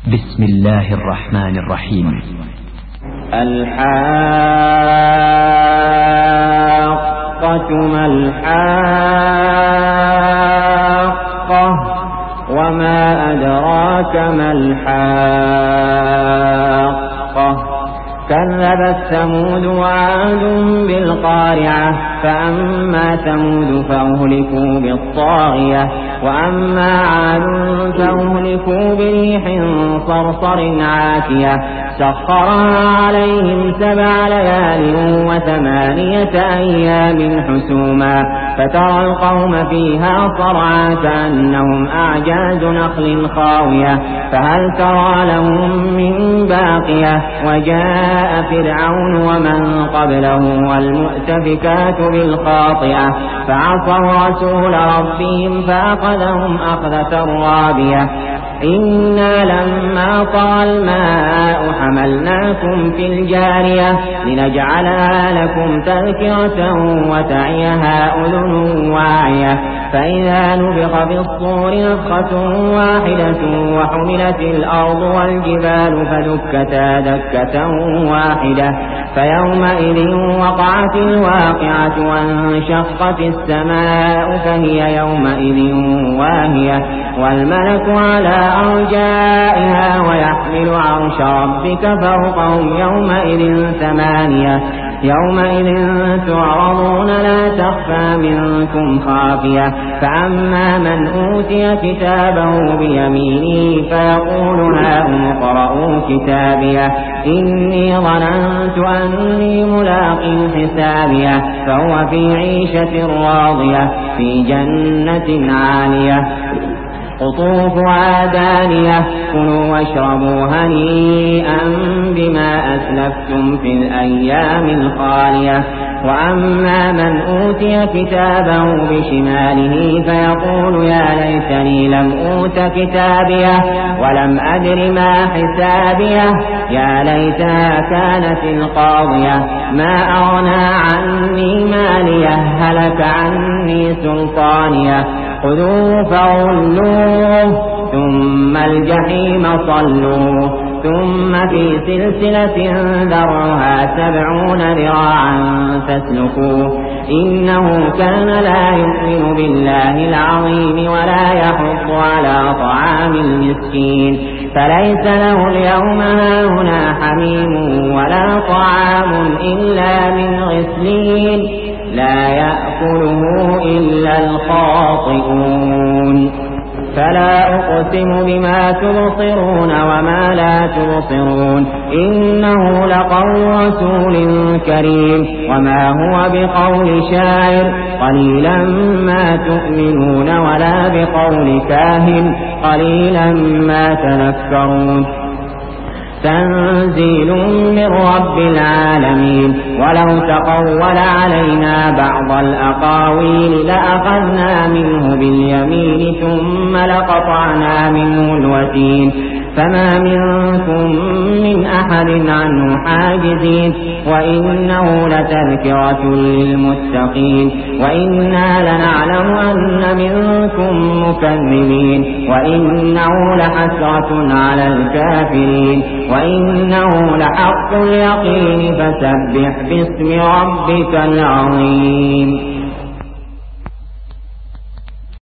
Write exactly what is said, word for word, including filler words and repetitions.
بسم الله الرحمن الرحيم. الحاقة ما الحاقة وما أدراك ما الحاقة كذبت ثمود وعاد بالقارعة فأما ثمود فأهلكوا بالطاغية وأما عاد فأهلكوا بريح صرصر عاتية سخرها عليهم سبع ليال وثمانية أيام حسوما فترى القوم فيها صرعا كأنهم أعجاز نخل خاوية فهل ترى لهم من باقية وجاء فرعون ومن قبله والمؤتفكات بالخاطئة فعصوا رسول ربهم فأخذهم أخذة رابية إنا لما طغى الماء حملناكم في الجارية لنجعلها لكم تذكرة وتعيها أذن واعية فإذا نفخ في الصور نفخة واحدة وحملت الأرض والجبال فدكتا دكة واحدة فيومئذ وقعت الواقعة وانشقت السماء فهي يومئذ واهية والملك على أرجائها ويحمل عرش ربك فوقهم يومئذ ثمانية يومئذ تعرضون لا تخفى منكم خافية فأما من أوتي كتابه بيمينه فيقول هاؤم اقرءوا كتابيه إني ظننت أني ملاق حسابيه فهو في عيشة راضية في جنة عالية قطوفها دانية كلوا واشربوا هنيئا بما أسلفتم في الأيام الخالية وأما من أوتي كتابه بشماله فيقول يا ليتني لم أوت كتابيه ولم أدر ما حسابيه يا ليتها كانت القاضية ما أغنى عني ماليه هلك عني سلطانيه خذوه فغلوه ثم الجحيم صلوه ثم في سلسلة ذرعها سبعون ذراعا فاسلكوه إنه كان لا يؤمن بالله العظيم ولا يحض على طعام المسكين فليس له اليوم هاهنا حميم ولا طعام إلا من غسلين لا يأكله إلا الخاطئون فلا أقسم بما تبصرون وما لا تبصرون إنه لقول رسول كريم وما هو بقول شاعر قليلا ما تؤمنون ولا بقول كاهن قليلا ما تذكرون تنزيل من رب العالمين ولو تقول علينا بعض الأقاويل لأخذنا منه باليمين ثم لقطعنا منه الوتين فما منكم من أحد عنه حاجزين وإنه لتذكرة للمتقين وإنا لنعلم أن منكم مكذبين وإنه لحسرة على الكافرين وإنه لحق اليقين فسبح باسم ربك العظيم.